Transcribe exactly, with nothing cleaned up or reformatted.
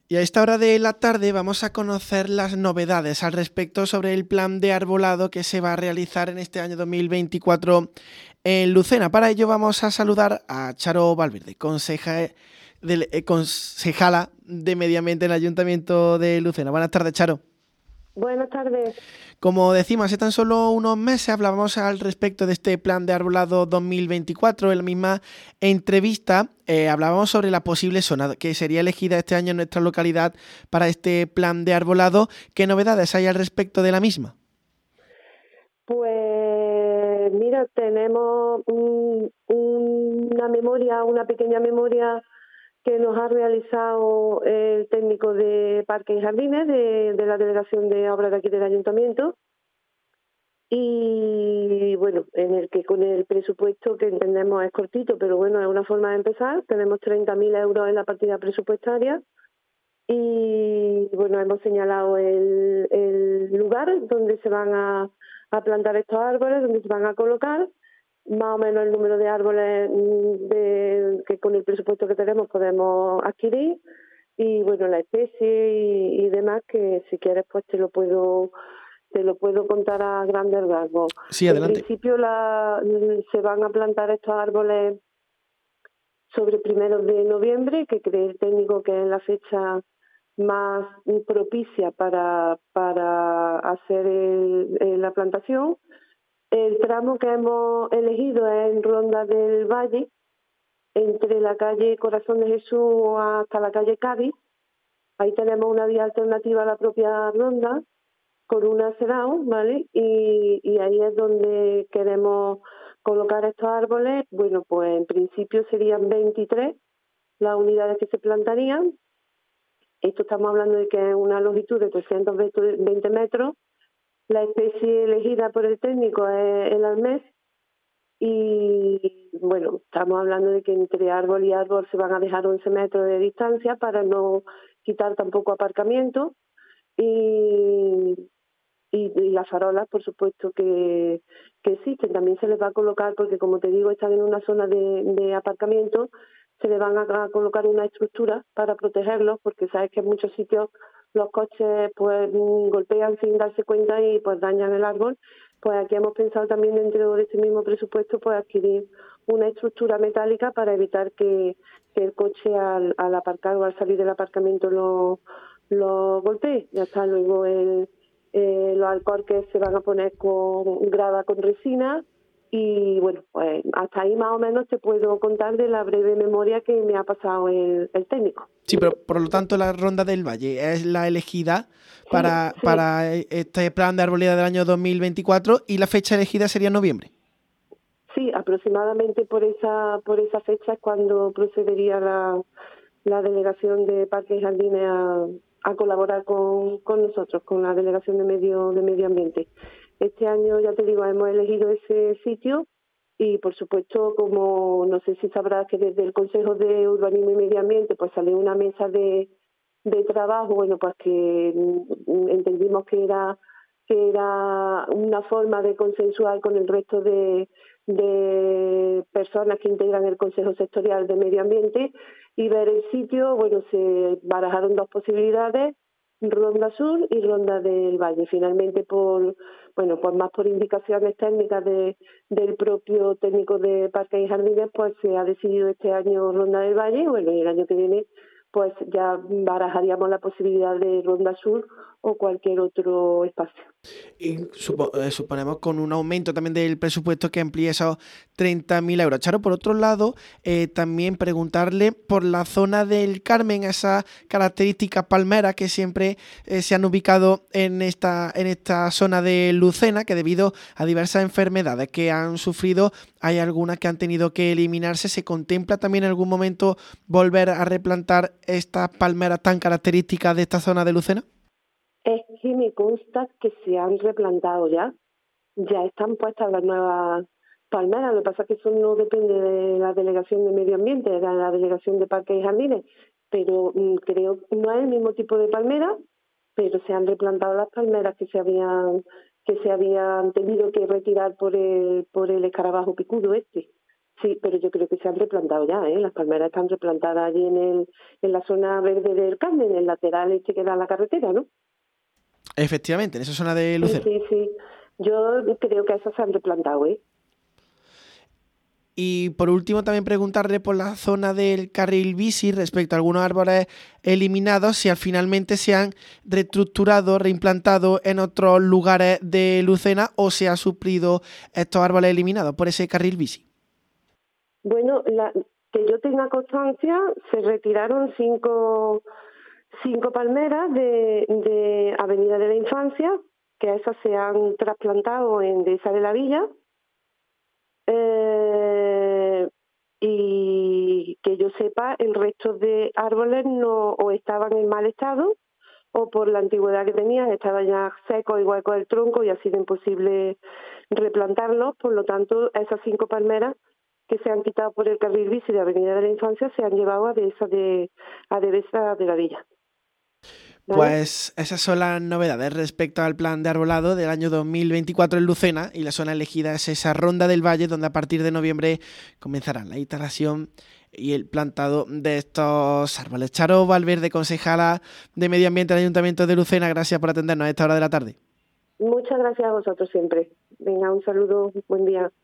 Y a esta hora de la tarde vamos a conocer las novedades al respecto sobre el plan de arbolado que se va a realizar en este año dos mil veinticuatro en Lucena. Para ello vamos a saludar a Charo Valverde, conseja, del, eh, concejala de Medio Ambiente en el Ayuntamiento de Lucena. Buenas tardes, Charo. Buenas tardes. Como decimos, hace tan solo unos meses hablábamos al respecto de este plan de arbolado dos mil veinticuatro. En la misma entrevista eh, hablábamos sobre la posible zona que sería elegida este año en nuestra localidad para este plan de arbolado. ¿Qué novedades hay al respecto de la misma? Pues mira, tenemos un, una memoria, una pequeña memoria que nos ha realizado el técnico de Parques y Jardines de, de la Delegación de Obras de aquí del Ayuntamiento. Y bueno, en el que con el presupuesto que entendemos es cortito, pero bueno, es una forma de empezar. Tenemos treinta mil euros en la partida presupuestaria y bueno, hemos señalado el, el lugar donde se van a, a plantar estos árboles, donde se van a colocar, más o menos el número de árboles de, que con el presupuesto que tenemos podemos adquirir y bueno, la especie y, y demás, que si quieres pues te lo puedo te lo puedo contar a grandes rasgos. Sí, En adelante. principio la, se van a plantar estos árboles sobre primeros de noviembre, que cree el técnico que es la fecha más propicia para, para hacer el, el, la plantación. El tramo que hemos elegido es en Ronda del Valle, entre la calle Corazón de Jesús hasta la calle Cádiz. Ahí tenemos una vía alternativa a la propia ronda, con un acerado, ¿vale? Y, y ahí es donde queremos colocar estos árboles. Bueno, pues en principio serían veintitrés las unidades que se plantarían. Esto estamos hablando de que es una longitud de trescientos veinte metros. La especie elegida por el técnico es el almés. Y bueno, estamos hablando de que entre árbol y árbol se van a dejar once metros de distancia para no quitar tampoco aparcamiento. Y Y, y las farolas, por supuesto, que, que existen. También se les va a colocar, porque como te digo, están en una zona de, de aparcamiento, se les van a, a colocar una estructura para protegerlos, porque sabes que en muchos sitios los coches pues golpean sin darse cuenta y pues dañan el árbol. Pues aquí hemos pensado también dentro de este mismo presupuesto pues adquirir una estructura metálica para evitar que, que el coche al, al aparcar o al salir del aparcamiento lo, lo golpee. Ya está, luego el Eh, los alcorques se van a poner con grava con resina y bueno, pues hasta ahí más o menos te puedo contar de la breve memoria que me ha pasado el, el técnico. Sí, pero por lo tanto la Ronda del Valle es la elegida Sí, para, sí, para este plan de arboleda del año dos mil veinticuatro y la fecha elegida sería noviembre. sí, aproximadamente por esa por esa fecha es cuando procedería la, la delegación de Parques y Jardines a, a colaborar con, con nosotros, con la delegación de medio de medio ambiente. Este año, ya te digo, hemos elegido ese sitio y, por supuesto, como no sé si sabrás que desde el Consejo de Urbanismo y Medio Ambiente pues salió una mesa de, de trabajo, bueno, pues que mm, entendimos que era que era una forma de consensuar con el resto de, de personas que integran el Consejo Sectorial de Medio Ambiente y ver el sitio. Bueno, se barajaron dos posibilidades, Ronda Sur y Ronda del Valle. Finalmente, por bueno, pues más por indicaciones técnicas de, del propio técnico de Parques y Jardines, pues se ha decidido este año Ronda del Valle. Y bueno, y el año que viene pues ya barajaríamos la posibilidad de Ronda Sur o cualquier otro espacio. Y supo, eh, suponemos con un aumento también del presupuesto que amplíe esos treinta mil euros. Charo, por otro lado, eh, también preguntarle por la zona del Carmen, esas características palmeras que siempre eh, se han ubicado en esta, en esta zona de Lucena, que debido a diversas enfermedades que han sufrido, hay algunas que han tenido que eliminarse. ¿Se contempla también en algún momento volver a replantar estas palmeras tan características de esta zona de Lucena? Es que me consta que se han replantado ya, ya están puestas las nuevas palmeras. Lo que pasa es que eso no depende de la Delegación de Medio Ambiente, de la Delegación de Parques y Jardines, pero mm, creo que no es el mismo tipo de palmera, pero se han replantado las palmeras que se habían que se habían tenido que retirar por el por el escarabajo picudo este. Sí, pero yo creo que se han replantado ya, ¿eh? Las palmeras están replantadas allí en el en la zona verde del Carmen, en el lateral este que da a la carretera, ¿no? Efectivamente, en esa zona de Sí, Lucena. sí, sí. Yo creo que esas se han replantado, ¿eh? Y por último también preguntarle por la zona del carril bici respecto a algunos árboles eliminados, si al finalmente se han reestructurado, reimplantado en otros lugares de Lucena o se han suplido estos árboles eliminados por ese carril bici. Bueno, la, que yo tenga constancia, se retiraron cinco, cinco palmeras de, de Avenida de la Infancia, que a esas se han trasplantado en Dehesa de la Villa. Eh, y que yo sepa, el resto de árboles no o estaban en mal estado o por la antigüedad que tenían estaban ya secos y huecos del tronco y ha sido imposible replantarlos. Por lo tanto, esas cinco palmeras que se han quitado por el carril bici de Avenida de la Infancia se han llevado a Dehesa de, a Dehesa de la Villa. ¿Vale? Pues esas son las novedades respecto al plan de arbolado del año dos mil veinticuatro en Lucena, y la zona elegida es esa Ronda del Valle, donde a partir de noviembre comenzará la instalación y el plantado de estos árboles. Charo Valverde, concejala de Medio Ambiente del Ayuntamiento de Lucena, gracias por atendernos a esta hora de la tarde. Muchas gracias a vosotros siempre. Venga, un saludo, buen día.